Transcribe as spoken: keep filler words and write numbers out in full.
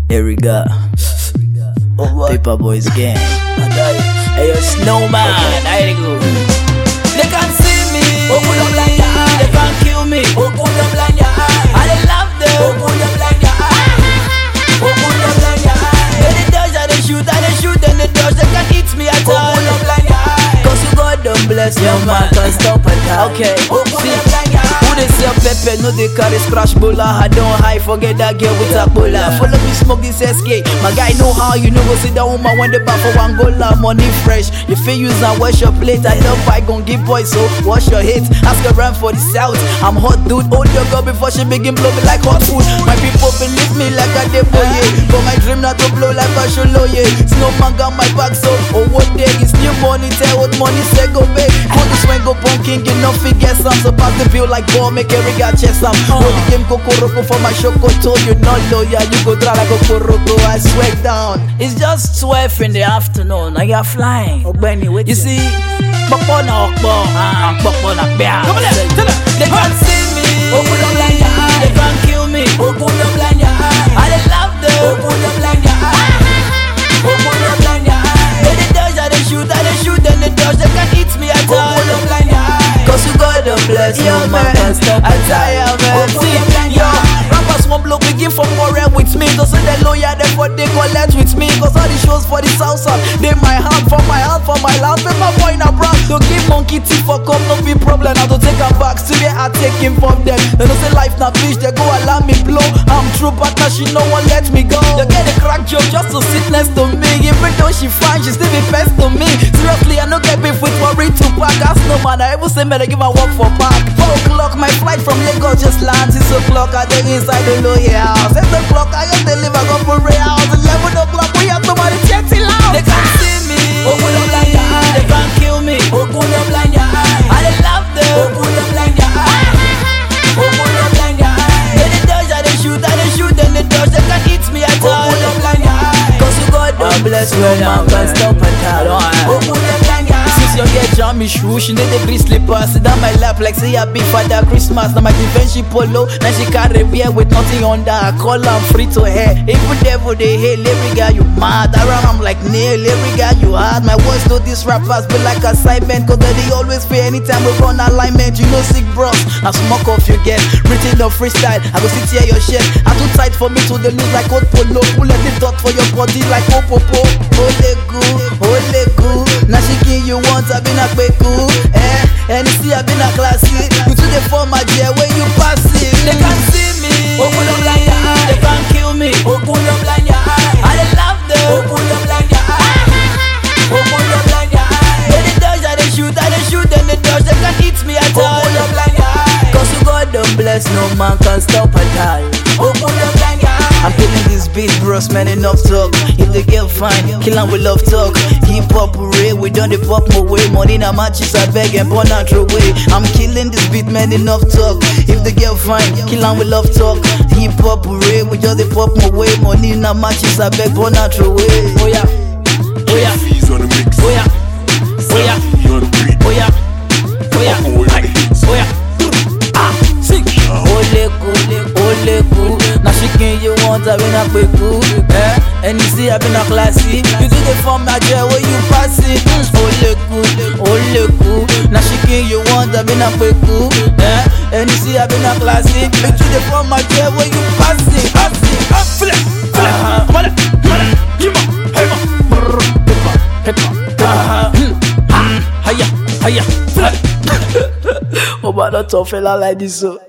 Here we go. Paper Boys again. Hey, yo, Snowman. There you go. They can't see me. They can't kill me. I they love them. When they dodge, I they shoot. I they shoot and they dodge. They can't hit me at all. Cause you God don't bless no man can stop at all. Okay. See. Who they say Pepe, no they carry scratch bola. I don't hide, forget that girl with a bola. Follow me smoke this S K. My guy know how you know go see that woman when they back for Angola. Money fresh, you feel use and wash your plate. I love I gon' give boys so wash your hate. Ask around for the south. I'm hot dude, hold your girl before she begin blow me like hot food. My people believe me like a deboye, but my dream not to blow like a sholoye. Snowman got my back so oh what day is new money, tell what money say go pay. Go this when go punking, you know figure some. So pass the bill like ball, make every guy chest some. Roll the game Kokoroko for my Shokoto. You not loyal, you go dry like a Koroko. I swear down. It's just twelve in the afternoon, now you're flying. You see, Bokbo na Okbo, Bokbo na Bia. Come on, tell them. They can't see me, they can't kill me. I they love them. When they dodge, I they shoot, I they shoot, and they dodge. They can't hit me at all. Cause you God don't bless no man can stop I tire man. See, yo, rappers won't blow begin for more with me. Don't say they lawyer, therefore they collect with me. Cause all the shows for the south side, they my hand for my hand for my land. Paper boy in a brand. Don't give monkey teeth for come, no be problem. I don't take her back, still they are taking from them. They don't say life na fish, they go allow me blow. I'm true but now she no one let me go. They get a crack joke just to sit next to me. Even though she fine, she still be best to me. Seriously, I no get beef with worry to pack. That's no man, I ever say me they give a walk for park. Four o'clock, my flight from Lagos just lands. Six o'clock, I dey inside the lawyer house. Eight o'clock, I just deliver go for real house. Eleven o'clock, we have somebody chatting loud. They can't see me, they can't kill me. I they love them. When they dodge, I they shoot, I they shoot, and they dodge. They can't hit me at all. Cause you God don't bless no man can stop at all. Since you get jammy shoe, she need the green slippers. Sit down my lap like say happy Father Christmas. Now my defense she polo, now she carry beer with nothing under. I call am free to hair. Even devil they hate, every guy you mad. Around I'm like nail, every guy you hard. My voice to these rappers be like assignment. Cause they always pay anytime we run alignment. You know sick bros, I smoke off you get. Written the freestyle, I go sit here your shit. I too tight for me to the lose like old polo. Pull any dot for your body like opopo. Ole good, ole good. Now she give you want, I been a kweku. Eh, and you see I been a classy. You to the form my dear when you pass it. They can't see me, they can't kill me. I they love them. When they dodge, I they shoot, I they shoot, and they dodge. They can't hit me at all. Cause you God don't bless no man can stop at all. I'm killing this beat, bros, man, enough talk. If the girl fine, kill 'em with love talk. Hip hop hooray, we done the pop my way. Money na matches, I beg and burn out throw away. I'm killing this beat, man, enough talk. If the girl fine, kill 'em with love talk. Hip hop hooray, we just the pop my way. Money na matches, I beg burn out throw away. Oh yeah, oh yeah, oh yeah, oh yeah, oh yeah, oh yeah, oh yeah. Ah, sing. Ole cool, ole cool. Now she can you want I been a quick cool, eh? And you see I been a classy. You do the form my jail where you pass it. Ole cool, ole cool. Now she can you want I been a quick cool, eh? And you see I been a classy. You do the form my jail where you pass it. Pass it, up, flip, flip. Come on, come on, come on, hey man. Hip hop, hip hop, hip hop. Hiya, hiya, flip. Oh, but not tough fella like this so.